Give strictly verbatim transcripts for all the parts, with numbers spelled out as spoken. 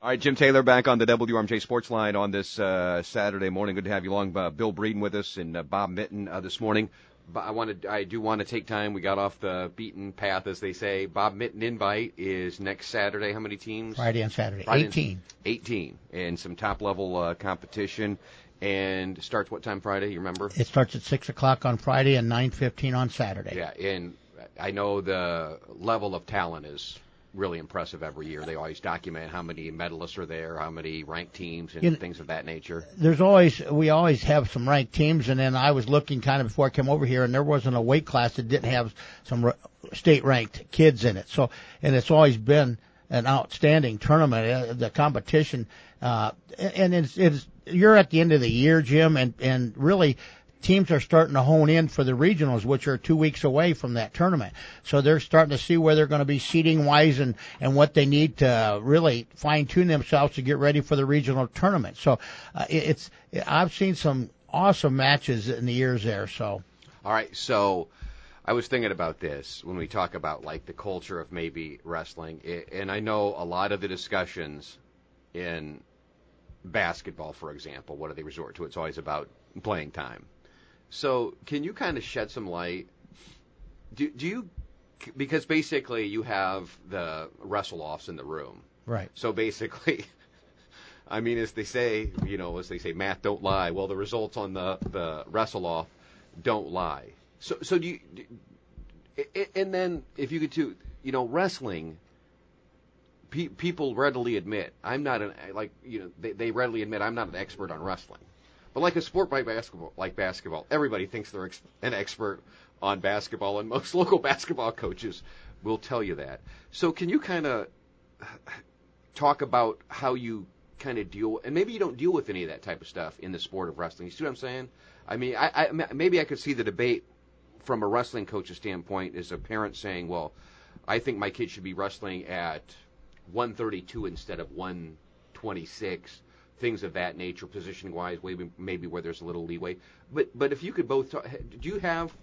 All right, Jim Taylor back on the W R M J Sports Line on this uh, Saturday morning. Good to have you along. Uh, Bill Breeden with us and uh, Bob Mitten uh, this morning. But I wanted, I do want to take time. We got off the beaten path, as they say. Bob Mitten invite is next Saturday. How many teams? Friday and Saturday. Friday eighteen. And, eighteen. And some top-level uh, competition. And starts what time Friday? You remember? It starts at six o'clock on Friday and nine fifteen on Saturday. Yeah, and I know the level of talent is really impressive every year. They always document how many medalists are there, how many ranked teams, and you know, things of that nature. There's always, we always have some ranked teams, and then I was looking kind of before I came over here, and there wasn't a weight class that didn't have some state-ranked kids in it. So, and it's always been an outstanding tournament. The competition, uh, and it's, it's, you're at the end of the year, Jim, and, and really, teams are starting to hone in for the regionals, which are two weeks away from that tournament. So they're starting to see where they're going to be seating wise and, and what they need to really fine tune themselves to get ready for the regional tournament. So uh, it's, I've seen some awesome matches in the years there. So. All right. So I was thinking about this when we talk about like the culture of maybe wrestling. And I know a lot of the discussions in basketball, for example, what do they resort to? It's always about playing time. So can you kind of shed some light? Do, do you, because basically you have the wrestle-offs in the room. Right. So basically, I mean, as they say, you know, as they say, math don't lie. Well, the results on the, the wrestle-off don't lie. So, so do you, do, and then if you could do, you know, wrestling, pe- people readily admit, I'm not an, like, you know, they, they readily admit I'm not an expert on wrestling. But like a sport like basketball, like basketball, everybody thinks they're ex- an expert on basketball, and most local basketball coaches will tell you that. So can you kind of talk about how you kind of deal, and maybe you don't deal with any of that type of stuff in the sport of wrestling. You see what I'm saying? I mean, I, I maybe I could see the debate from a wrestling coach's standpoint as a parent saying, well, I think my kid should be wrestling at one thirty-two instead of one twenty-six. Things of that nature, positioning-wise, maybe, maybe where there's a little leeway. But but if you could both talk, do you have,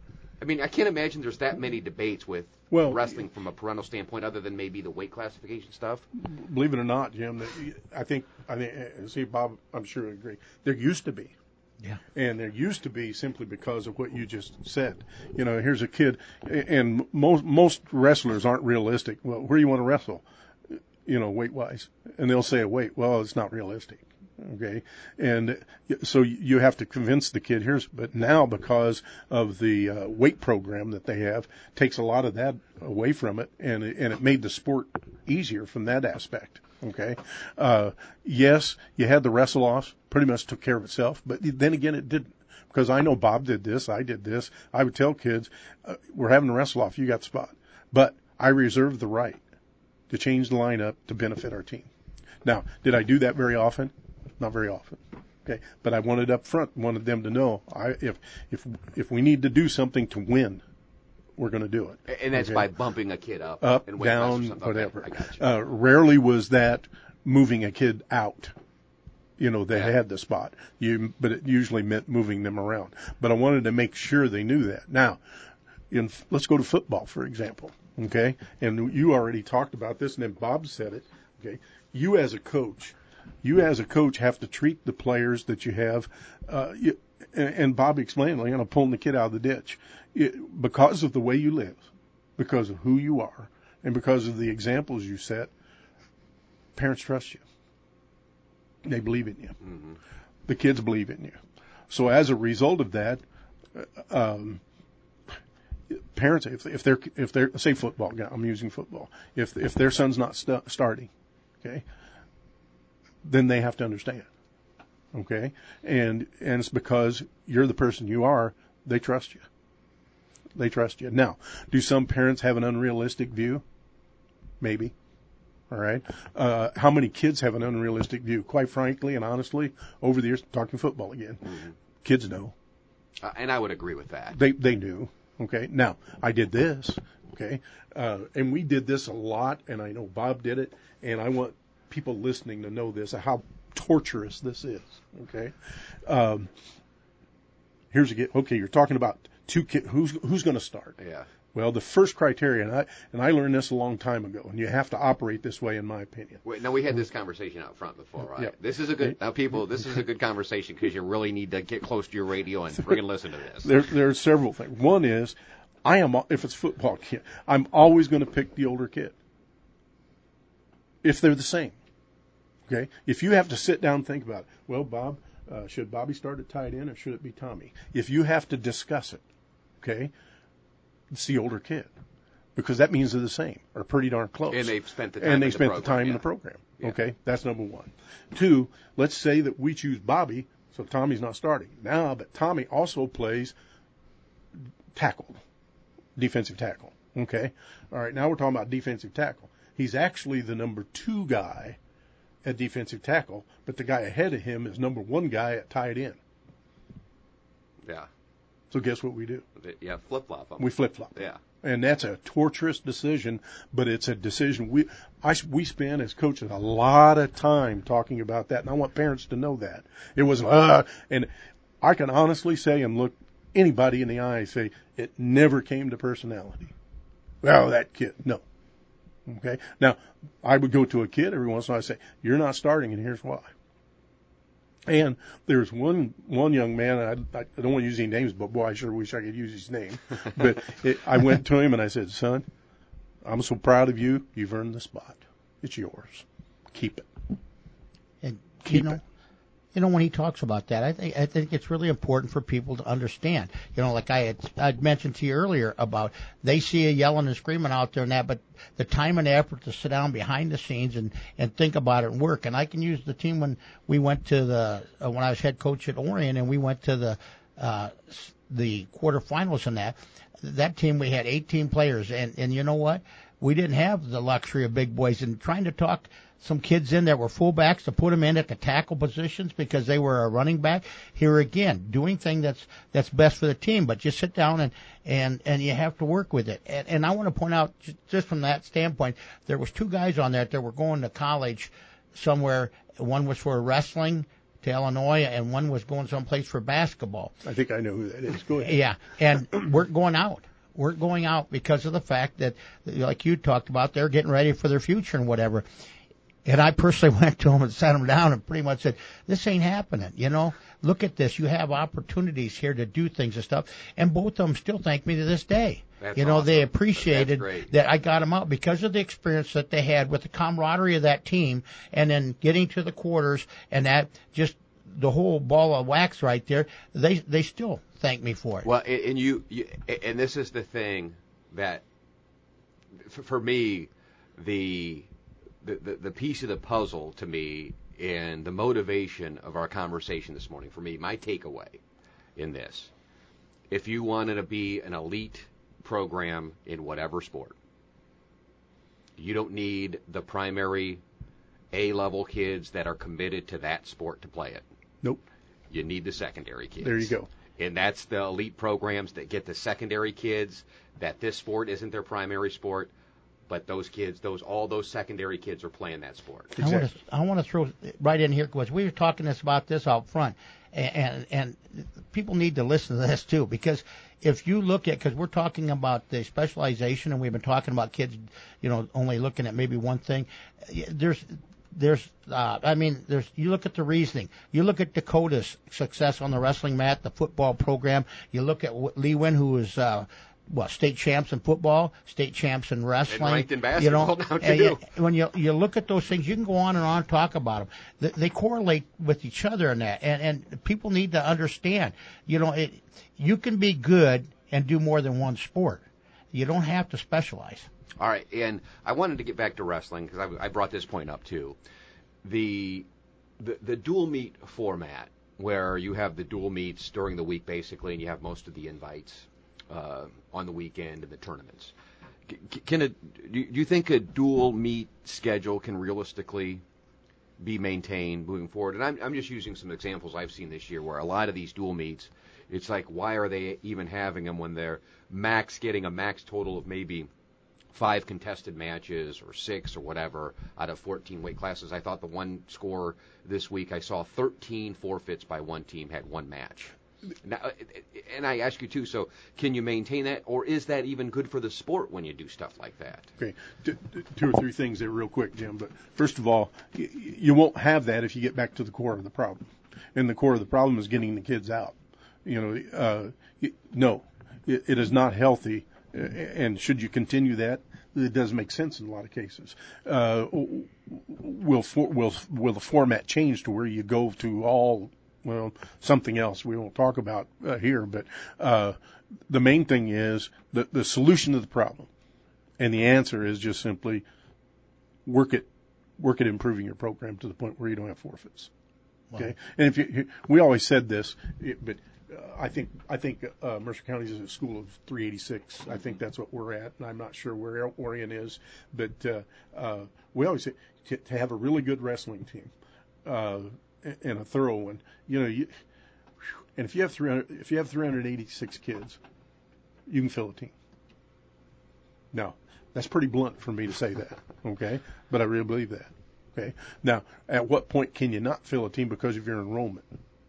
I mean, I can't imagine there's that many debates with well, wrestling from a parental standpoint other than maybe the weight classification stuff? Believe it or not, Jim, I think, I think, see, Bob, I'm sure you agree, there used to be. Yeah. And there used to be simply because of what you just said. You know, here's a kid, and most most wrestlers aren't realistic. Well, where do you want to wrestle? You know, weight-wise. And they'll say, wait, well, it's not realistic. Okay. And so you have to convince the kid here's, but now because of the uh, weight program that they have, takes a lot of that away from it, and it, and it made the sport easier from that aspect. Okay. Uh, yes, you had the wrestle-offs, pretty much took care of itself, but then again, it didn't. Because I know Bob did this, I did this. I would tell kids, uh, we're having a wrestle-off, you got the spot. But I reserve the right to change the lineup to benefit our team. Now, did I do that very often? Not very often. Okay, but I wanted up front, wanted them to know I, if if if we need to do something to win, we're going to do it. And that's okay? by bumping a kid up, up, and down, okay, whatever. I got you. Uh, rarely was that moving a kid out. You know, they yeah. had the spot. You, but it usually meant moving them around. But I wanted to make sure they knew that. Now, in, let's go to football, for example. Okay, and you already talked about this, and then Bob said it. Okay, you as a coach, you as a coach have to treat the players that you have. Uh, you, and, and Bob explained, like, you know, pulling the kid out of the ditch, it, because of the way you live, because of who you are, and because of the examples you set. Parents trust you. They believe in you. Mm-hmm. The kids believe in you. So as a result of that, um, parents, if, if they're, if they're, say football, I'm using football. If, if their son's not st- starting, okay, then they have to understand, okay? And, and it's because you're the person you are, they trust you. They trust you. Now, do some parents have an unrealistic view? Maybe. All right. Uh, how many kids have an unrealistic view? Quite frankly and honestly, over the years, talking football again, mm-hmm. kids know. Uh, and I would agree with that. They, they knew. Okay. Now, I did this. Okay. Uh, and we did this a lot, and I know Bob did it, and I want people listening to know this, how torturous this is. Okay. Um, here's a get. Okay. You're talking about two kids. Who's, who's going to start? Yeah. Well, the first criteria, and I, and I learned this a long time ago, and you have to operate this way, in my opinion. Wait, now, we had this conversation out front before, right? Yep. This is a good, now people, this is a good conversation because you really need to get close to your radio and friggin' listen to this. There, there are several things. One is, I am, if it's football kid, I'm always going to pick the older kid. If they're the same. Okay? If you have to sit down and think about it, well, Bob, uh, should Bobby start at tight end or should it be Tommy? If you have to discuss it, okay, it's the older kid. Because that means they're the same, or pretty darn close. And they've spent the time and they in spent the the program, time yeah. in the program. Yeah. Okay, that's number one. Two, let's say that we choose Bobby, so Tommy's not starting. Now, but Tommy also plays tackle, defensive tackle. Okay, all right. Now we're talking about defensive tackle. He's actually the number two guy at defensive tackle, but the guy ahead of him is number one guy at tight end. Yeah. So guess what we do? Yeah, flip-flop them. We flip-flop. Yeah. And that's a torturous decision, but it's a decision we I, we spend as coaches a lot of time talking about that, and I want parents to know that. It was, uh, and I can honestly say and look anybody in the eye and say it never came to personality. Well, that kid, no. Okay? Now, I would go to a kid every once in a while and say, you're not starting, and here's why. And there's one one young man, I, I don't want to use any names, but boy, I sure wish I could use his name. But it, I went to him and I said, son, I'm so proud of you. You've earned the spot. It's yours. Keep it. And Keep you know, it. you know, when he talks about that, I think I think it's really important for people to understand. You know, like I had I'd mentioned to you earlier about they see a yelling and screaming out there and that, but the time and effort to sit down behind the scenes and and think about it and work. And I can use the team when we went to the uh, when I was head coach at Orion and we went to the uh, the quarterfinals and that. That team we had eighteen players, and and you know what? We didn't have the luxury of big boys, and trying to talk some kids in that were fullbacks to put them in at the tackle positions because they were a running back. Here again, doing things that's that's best for the team, but just sit down and and and you have to work with it. And, and I want to point out, just from that standpoint, there was two guys on there that were going to college somewhere. One was for wrestling to Illinois, and one was going someplace for basketball. I think I know who that is. Go ahead. Yeah, and we're going out. We're going out because of the fact that, like you talked about, they're getting ready for their future and whatever. And I personally went to them and sat them down and pretty much said, this ain't happening, you know. Look at this. You have opportunities here to do things and stuff. And both of them still thank me to this day. That's you know, awesome. they appreciated that I got them out because of the experience that they had with the camaraderie of that team and then getting to the quarters and that just the whole ball of wax right there. They they still thank me for it. Well, and you, you and this is the thing that, for me, the, the the piece of the puzzle to me and the motivation of our conversation this morning, for me, my takeaway in this, if you wanted to be an elite program in whatever sport, you don't need the primary A-level kids that are committed to that sport to play it. Nope. You need the secondary kids. There you go. And that's the elite programs that get the secondary kids, that this sport isn't their primary sport, but those kids, those all those secondary kids are playing that sport. Exactly. I want to I want to throw right in here because we were talking this about this out front, and, and and people need to listen to this too, because if you look at, because we're talking about the specialization and we've been talking about kids, you know, only looking at maybe one thing. There's There's, uh, I mean, there's, you look at the reasoning. You look at Dakota's success on the wrestling mat, the football program. You look at Lee Wynn, who is, uh, what, state champs in football, state champs in wrestling. And ranked in basketball you know, now, too. and you, when you, you look at those things, you can go on and on and talk about them. They, they correlate with each other in that. And, and people need to understand, you know, it, you can be good and do more than one sport. You don't have to specialize. All right, and I wanted to get back to wrestling because I, I brought this point up too. The, the the dual meet format, where you have the dual meets during the week basically, and you have most of the invites uh, on the weekend and the tournaments. C- can it? Do you think a dual meet schedule can realistically be maintained moving forward? And I'm I'm just using some examples I've seen this year where a lot of these dual meets, it's like, why are they even having them when they're max getting a max total of maybe five contested matches or six or whatever out of fourteen weight classes? I thought the one score this week I saw thirteen forfeits by one team had one match. Now, and I ask you too. So, can you maintain that, or is that even good for the sport when you do stuff like that? Okay, two, two or three things there, real quick, Jim. But first of all, you won't have that if you get back to the core of the problem, and the core of the problem is getting the kids out. You know, uh, no, it, it is not healthy, and should you continue that, it does make sense in a lot of cases. Uh, will for, will will the format change to where you go to all, well, something else we won't talk about uh, here, but uh, the main thing is the the solution to the problem, and the answer is just simply work it work at improving your program to the point where you don't have forfeits. Okay, wow. And if you, we always said this, it, but. Uh, I think I think uh, Mercer County is a school of three eighty-six. I think that's what we're at, and I'm not sure where Orion is. But uh, uh, we always say to, to have a really good wrestling team uh, and a thorough one. You know, you, and if you have three hundred, if you have three hundred eighty-six kids, you can fill a team. Now, that's pretty blunt for me to say that, okay? But I really believe that. Okay. Now, at what point can you not fill a team because of your enrollment?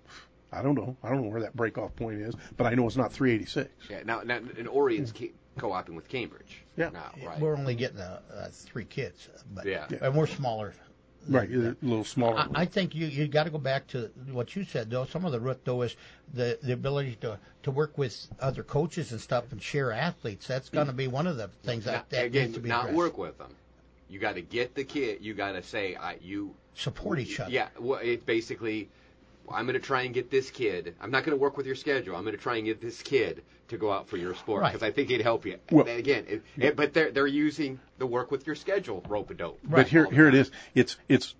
I don't know. I don't know where that breakoff point is, but I know it's not three eighty-six. Yeah. Now, now and Orion's yeah. co-oping with Cambridge. Yeah. Now, right. We're only getting uh, uh, three kids, but yeah. and we're smaller. Right, a little smaller. I, I think you you got to go back to what you said, though. Some of the root, though, is the the ability to to work with other coaches and stuff and share athletes. That's going to be one of the things that, now, that again, needs to be not addressed. work with them. You got to get the kid. You got to say, I you support each other. Yeah. Well, it basically. I'm going to try and get this kid. I'm not going to work with your schedule. I'm going to try and get this kid to go out for your sport because right. I think it'd help you. Well, and again, it, it, but they're they're using the work with your schedule rope-a-dope. Right. But here here it is. It's it's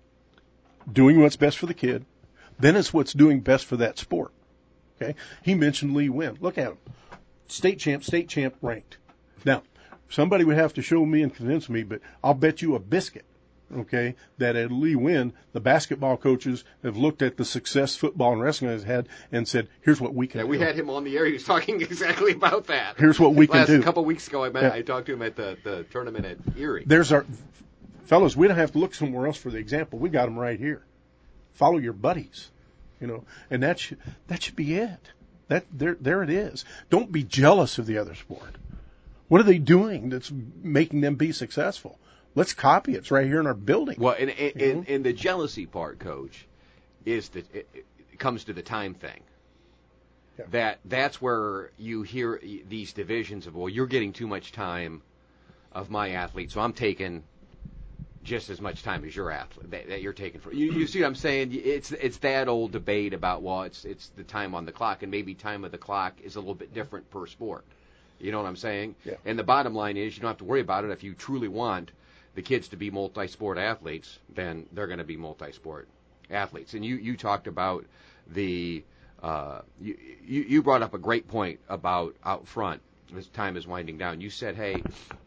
doing what's best for the kid. Then it's what's doing best for that sport. Okay. He mentioned Lee Wynn. Look at him. State champ, state champ ranked. Now, somebody would have to show me and convince me, but I'll bet you a biscuit. Okay, that at Lee Wynn, the basketball coaches have looked at the success football and wrestling has had and said, "Here's what we can yeah, do." We had him on the air. He was talking exactly about that. Here's what we Last, can do. A couple weeks ago, I met. Yeah. I talked to him at the, the tournament at Erie. There's our fellows. We don't have to look somewhere else for the example. We got them right here. Follow your buddies, you know, and that should that should be it. That there there it is. Don't be jealous of the other sport. What are they doing that's making them be successful? Let's copy it. It's right here in our building. Well, and, and, and, and the jealousy part, Coach, is that it, it comes to the time thing. Yeah. That that's where you hear these divisions of, well, you're getting too much time of my athlete, so I'm taking just as much time as your athlete that, that you're taking for. You, you see what I'm saying? It's it's that old debate about, well, it's it's the time on the clock, and maybe time of the clock is a little bit different per sport. You know what I'm saying? Yeah. And the bottom line is, you don't have to worry about it if you truly want the kids to be multi-sport athletes, then they're going to be multi-sport athletes. And you, you talked about the, uh, you, you you brought up a great point about out front as time is winding down. You said, hey,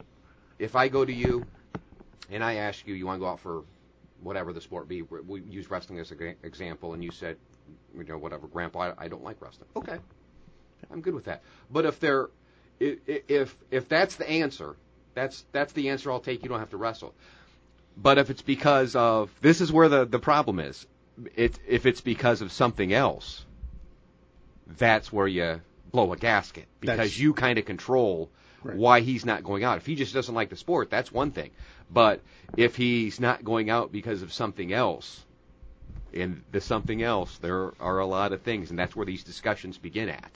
if I go to you and I ask you, you want to go out for whatever the sport be, we use wrestling as an example, and you said, you know, whatever, Grandpa, I, I don't like wrestling. Okay, I'm good with that. But if they're, if if that's the answer, That's that's the answer I'll take. You don't have to wrestle. But if it's because of, this is where the, the problem is. It, if it's because of something else, that's where you blow a gasket. Because that's, you kind of control right. why he's not going out. If he just doesn't like the sport, that's one thing. But if he's not going out because of something else, and the something else, there are a lot of things, and that's where these discussions begin at.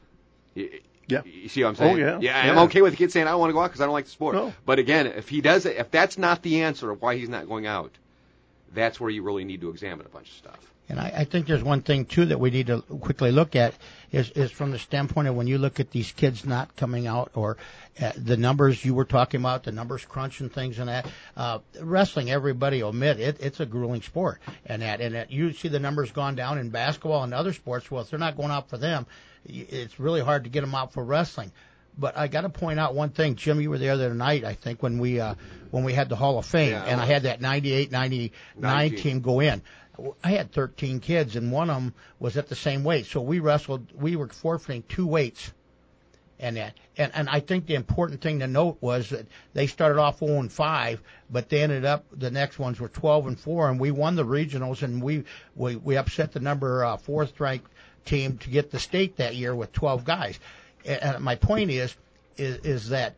It, Yeah. You see what I'm saying? Oh, yeah. Yeah, yeah. I'm okay with the kid saying, I don't want to go out because I don't like the sport. No. But again, if he does it, if that's not the answer of why he's not going out, that's where you really need to examine a bunch of stuff. And I, I think there's one thing, too, that we need to quickly look at is, is from the standpoint of when you look at these kids not coming out or uh, the numbers you were talking about, the numbers crunch and things and that. Uh, wrestling, everybody will admit, it, it's a grueling sport. And that, and that you see the numbers gone down in basketball and other sports. Well, if they're not going out for them, it's really hard to get them out for wrestling. But I got to point out one thing, Jim. You were there the other night, I think, when we uh, when we had the Hall of Fame, yeah, and I had that ninety-eight ninety-nine team go in. I had thirteen kids, and one of them was at the same weight. So we wrestled. We were forfeiting two weights, And, that, and and I think the important thing to note was that they started off oh and five, but they ended up the next ones were twelve and four, and we won the regionals, and we we, we upset the number uh, fourth ranked team to get the state that year with twelve guys. And, and my point is is is that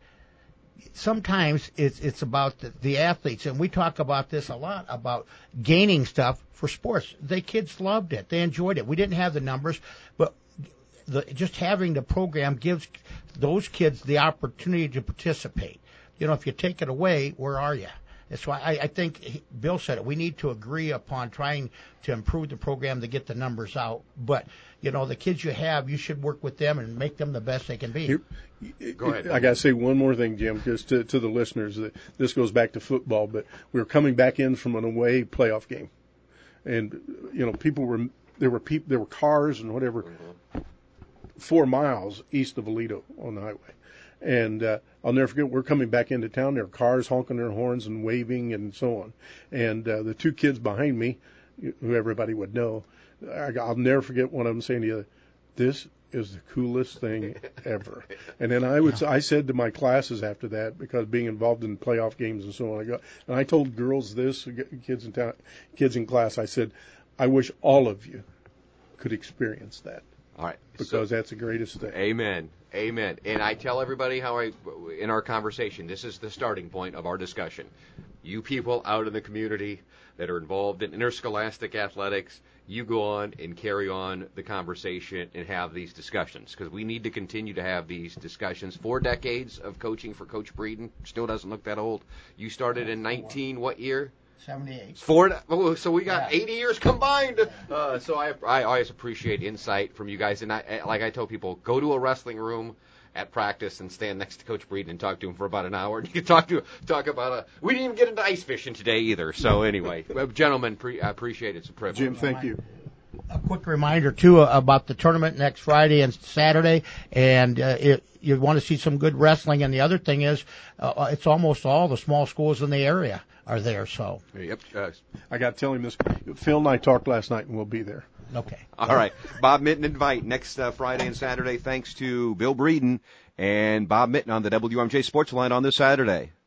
sometimes it's it's about the, the athletes, and we talk about this a lot about gaining stuff for sports. The kids loved it; they enjoyed it. We didn't have the numbers, but The, just having the program gives those kids the opportunity to participate. You know, if you take it away, where are you? That's why I, I think he, Bill said it. We need to agree upon trying to improve the program to get the numbers out. But, you know, the kids you have, you should work with them and make them the best they can be. Here, Go ahead. I got to say one more thing, Jim, just to, to the listeners. This goes back to football, but we were coming back in from an away playoff game. And, you know, people were, there were people, there were cars and whatever. Mm-hmm. Four miles east of Aledo on the highway. And uh, I'll never forget, we're coming back into town. There were cars honking their horns and waving and so on. And uh, the two kids behind me, who everybody would know, I, I'll never forget one of them saying to the other, "This is the coolest thing ever." And then I would, I said to my classes after that, because being involved in playoff games and so on, I got, and I told girls this, kids in town, kids in class, I said, "I wish all of you could experience that." All right. Because so, that's the greatest thing. Amen. Amen. And I tell everybody how I, in our conversation, this is the starting point of our discussion. You people out in the community that are involved in interscholastic athletics, you go on and carry on the conversation and have these discussions, because we need to continue to have these discussions. Four decades of coaching for Coach Breeden, still doesn't look that old. You started in nineteen, what year? seventy-eight. Four, oh, so we got yeah. eighty years combined. Uh, so I, I always appreciate insight from you guys. And I, like I tell people, go to a wrestling room at practice and stand next to Coach Breeden and talk to him for about an hour. And you can talk to talk about a. We didn't even get into ice fishing today either. So anyway, gentlemen, pre, I appreciate it. It's a privilege. Jim, thank you. A quick reminder too about the tournament next Friday and Saturday, and uh, it, you want to see some good wrestling. And the other thing is, uh, it's almost all the small schools in the area are there. So, yep. Uh, I got to tell him this. Phil and I talked last night, and we'll be there. Okay. All right. Bob Mitten Invite next uh, Friday and Saturday. Thanks to Bill Breeden and Bob Mitten on the W M J Sports Line on this Saturday.